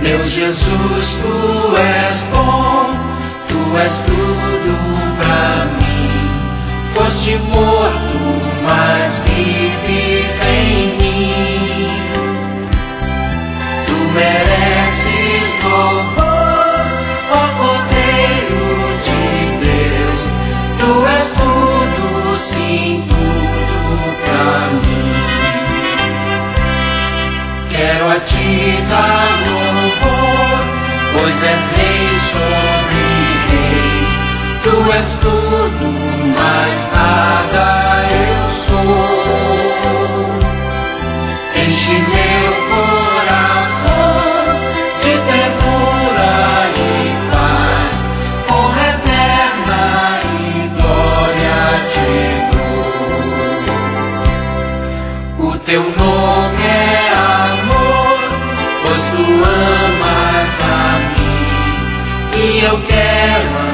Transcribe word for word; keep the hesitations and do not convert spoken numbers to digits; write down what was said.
Meu Jesus, tu és bom, tu és tudo pra mim. Foste morto, mas vives em mim. Tu mereces louvor, ó Cordeiro de Deus. Tu és tudo, sim, tudo pra mim. Quero a ti dar louvor, pois és rei sobre reis. Tu és tudo, mas nada eu sou. Enche meu coração de ternura e paz, honra eterna e glória te dou. O teu nome é amor, pois tu amas a mim, e eu quero